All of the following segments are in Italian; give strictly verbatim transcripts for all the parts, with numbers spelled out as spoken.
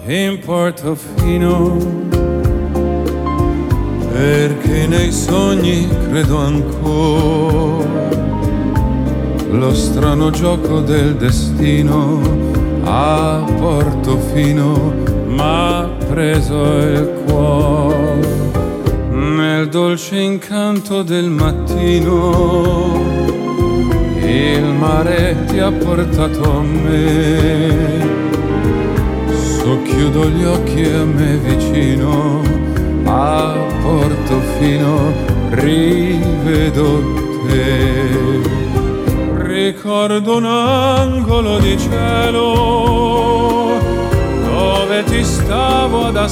in Portofino, perché nei sogni credo ancora. Lo strano gioco del destino a Portofino m'ha preso il cuore. Nel dolce incanto del mattino il mare ti ha portato a me. Socchiudo gli occhi e a me vicino a Portofino rivedo te. Ricordo un angolo di cielo dove ti stavo ad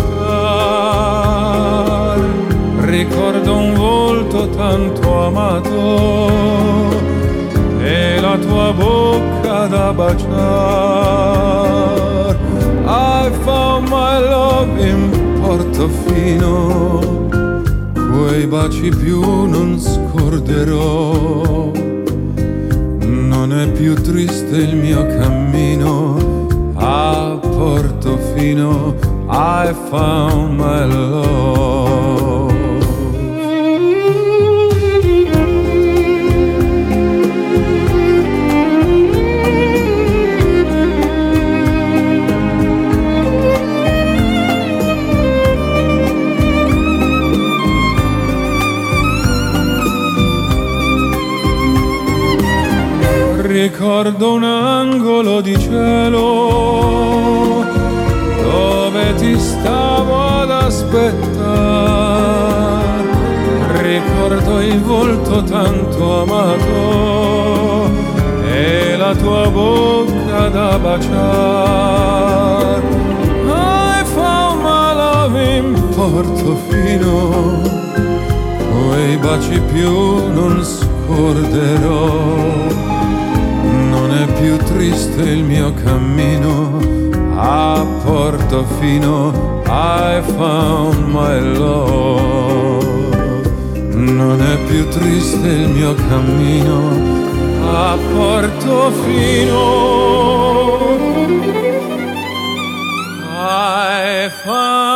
aspettare. Ricordo un volto tanto amato e la tua bocca da baciare. I found my love in Portofino, quei baci più non scorderò. Non è più triste il mio cammino a Portofino. I found my love. Ricordo un angolo di cielo dove ti stavo ad aspettare. Ricordo il volto tanto amato e la tua bocca da baciare. I found my love in Portofino, quei baci più non scorderò. Non è più triste il mio cammino a Portofino. I found my love. Non è più triste il mio cammino a Portofino. I found